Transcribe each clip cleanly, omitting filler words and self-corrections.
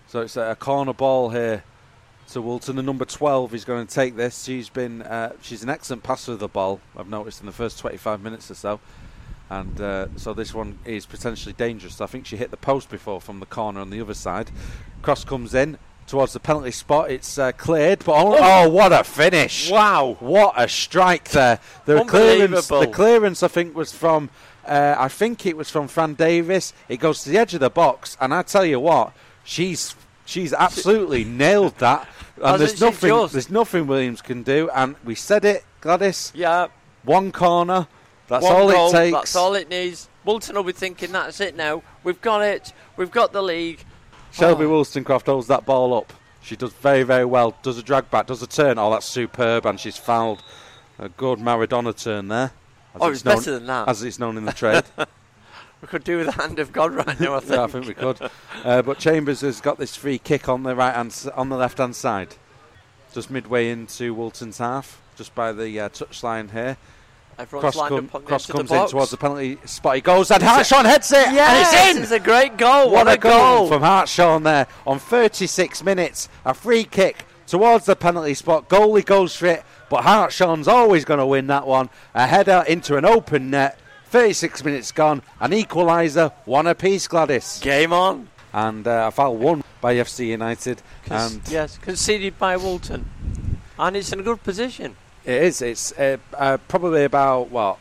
So it's a corner ball here to Woolton. The number 12 is going to take this. She's an excellent passer of the ball, I've noticed, in the first 25 minutes or so. And so this one is potentially dangerous. I think she hit the post before from the corner on the other side. Cross comes in towards the penalty spot. It's cleared, but what a finish! Wow, what a strike there! The clearance, I think, was from. I think it was from Fran Davis. It goes to the edge of the box, and I tell you what, she's absolutely nailed that. And there's nothing Williams can do. And we said it, Gladys. Yeah. One corner. That's one all goal, it takes. That's all it needs. Woolton will be thinking, that's it now. We've got it. We've got the league. Shelby Wollstonecraft holds that ball up. She does very, very well. Does a drag back, does a turn. Oh, that's superb. And she's fouled. A good Maradona turn there. It's better than that. As it's known in the trade. We could do with the hand of God right now, I think. Yeah, I think we could. But Chambers has got this free kick on the left-hand side. Just midway into Woolton's half. Just by the touchline here. Everyone's cross comes in towards the penalty spot. He goes and Hartshorn heads it. Yes, and it's in. It's a great goal. What a goal from Hartshorn there on 36 minutes. A free kick towards the penalty spot. Goalie goes for it, but Hartshorn's always going to win that one. A header into an open net. 36 minutes gone. An equaliser. One apiece, Gladys. Game on. And a foul won by FC United. Yes, conceded by Woolton. And it's in a good position. It is. It's probably about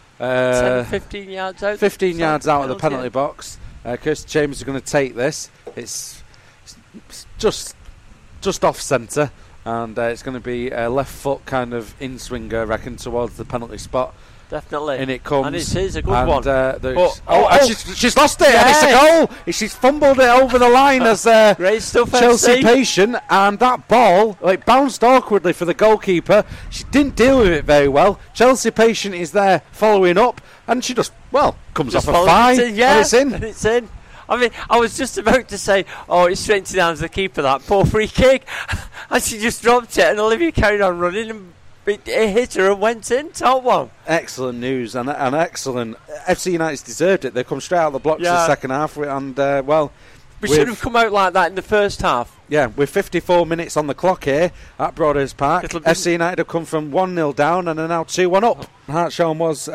10, 15 yards out. 15 yards out of the penalty box. Kirsty Chambers is going to take this. It's just off centre, and it's going to be a left foot kind of in swinger, I reckon, towards the penalty spot. Definitely. And it comes. And it is a good one. She's lost it, and it's a goal. She's fumbled it over the line as great stuff, Chelsea FC. Patient, and that ball bounced awkwardly for the goalkeeper. She didn't deal with it very well. Chelsea Patient is there following up, and she comes off a fine, and it's in. And it's in. I mean, I was just about to say, it's straight into the hands of the keeper, that poor free kick. And she just dropped it, and Olivia carried on running, and it hit her and went in. Top one. Excellent news, and excellent. FC United's deserved it. They come straight out of the blocks in the second half, and we should have come out like that in the first half. Yeah, with 54 minutes on the clock here at Broadhurst Park, FC United have come from 1-0 down and are now 2-1 up. Hartshorn was...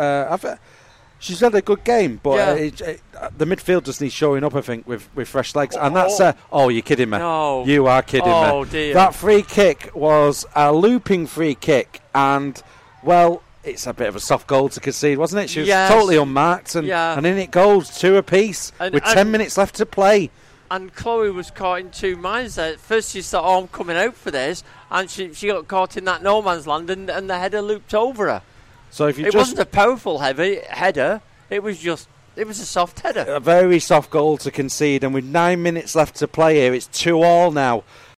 she's had a good game, but the midfield just needs showing up, I think, with fresh legs. And that's... you're kidding me. No. You are kidding me. Oh, dear. That free kick was a looping free kick, and, it's a bit of a soft goal to concede, wasn't it? She was totally unmarked, and in it goes, 2 apiece, with 10 minutes left to play. And Chloe was caught in two minds there. At first she thought, I'm coming out for this, and she got caught in that no man's land, and the header looped over her. So if it wasn't a powerful header, it was a soft header. A very soft goal to concede, and with 9 minutes left to play here, it's 2-2 now.